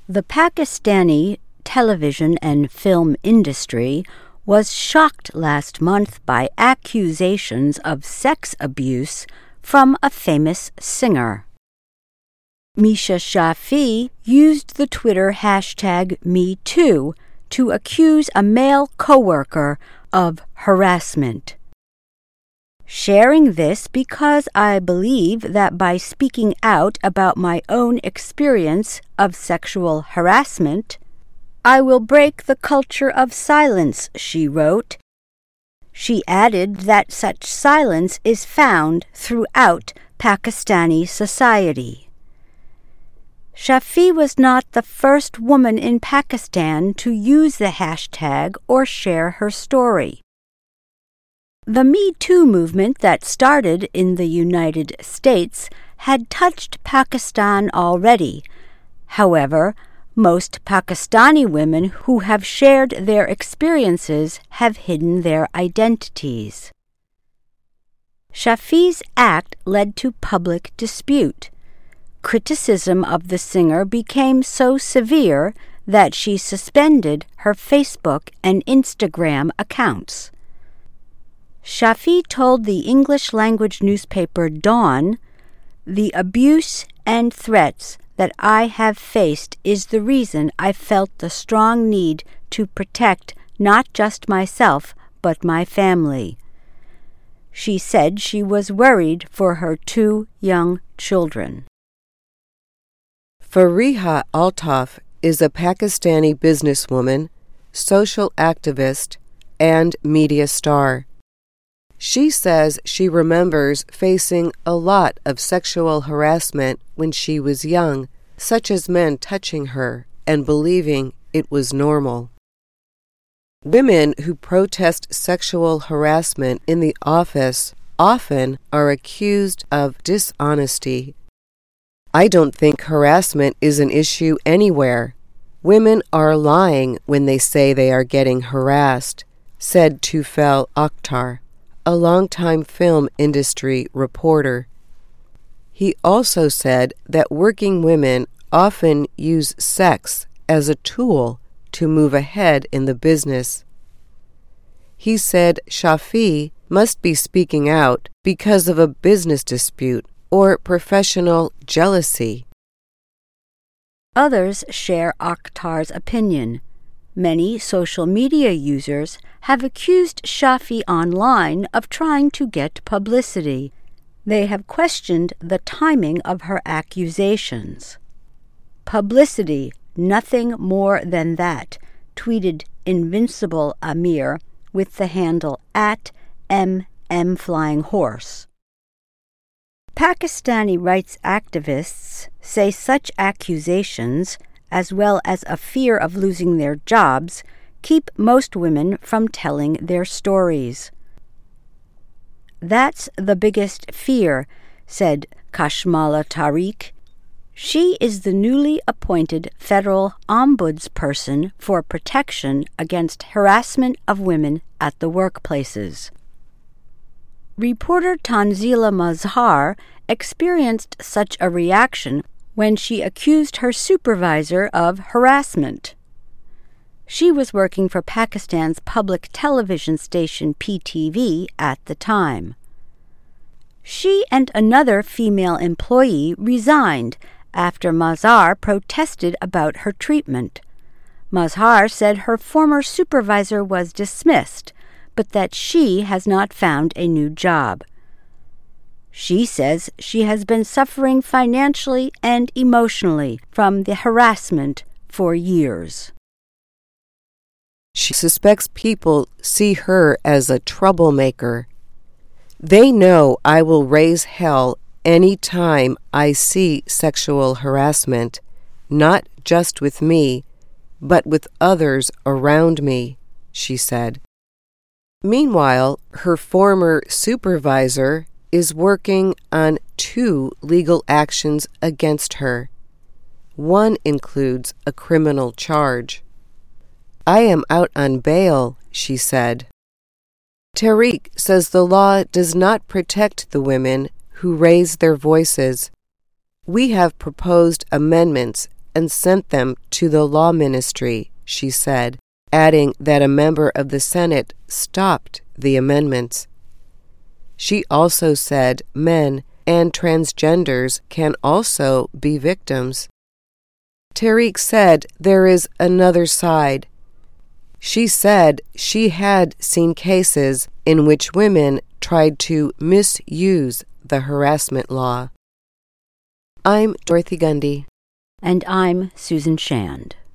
The Pakistani television and film industry was shocked last month by accusations of sex abuse from a famous singer. Misha Shafi used the Twitter hashtag #MeToo to accuse a male coworker of harassment. Sharing this because I believe that by speaking out about my own experience of sexual harassment, I will break the culture of silence, she wrote. She added that such silence is found throughout Pakistani society. Shafi was not the first woman in Pakistan to use the hashtag or share her story. The Me Too movement that started in the United States had touched Pakistan already. However, most Pakistani women who have shared their experiences have hidden their identities. Shafi's act led to public dispute. Criticism of the singer became so severe that she suspended her Facebook and Instagram accounts. Shafi told the English-language newspaper Dawn, "The abuse and threats that I have faced is the reason I felt the strong need to protect not just myself but my family." She said she was worried for her 2 young children. Fariha Altaf is a Pakistani businesswoman, social activist, and media star. She says she remembers facing a lot of sexual harassment when she was young, such as men touching her and believing it was normal. Women who protest sexual harassment in the office often are accused of dishonesty. "I don't think harassment is an issue anywhere. Women are lying when they say they are getting harassed," said Tufel Akhtar, a longtime film industry reporter. He also said that working women often use sex as a tool to move ahead in the business. He said Shafi must be speaking out because of a business dispute or professional jealousy. Others share Akhtar's opinion. Many social media users have accused Shafi online of trying to get publicity. They have questioned the timing of her accusations. "Publicity, nothing more than that," tweeted Invincible Amir with the handle @MMFlyingHorse. Pakistani rights activists say such accusations, as well as a fear of losing their jobs, keep most women from telling their stories. "That's the biggest fear," said Kashmala Tariq. She is the newly appointed federal ombudsperson for protection against harassment of women at the workplaces. Reporter Tanzila Mazhar experienced such a reaction when she accused her supervisor of harassment. She was working for Pakistan's public television station PTV at the time. She and another female employee resigned after Mazhar protested about her treatment. Mazhar said her former supervisor was dismissed, but that she has not found a new job. She says she has been suffering financially and emotionally from the harassment for years. She suspects people see her as a troublemaker. "They know I will raise hell any time I see sexual harassment, not just with me, but with others around me," she said. Meanwhile, her former supervisor is working on 2 legal actions against her. One includes a criminal charge. "I am out on bail," she said. Tariq says the law does not protect the women who raise their voices. "We have proposed amendments and sent them to the law ministry, she said, adding that a member of the Senate stopped the amendments. She also said men and transgenders can also be victims. Tariq said there is another side. She said she had seen cases in which women tried to misuse the harassment law. I'm Dorothy Gundy. And I'm Susan Shand.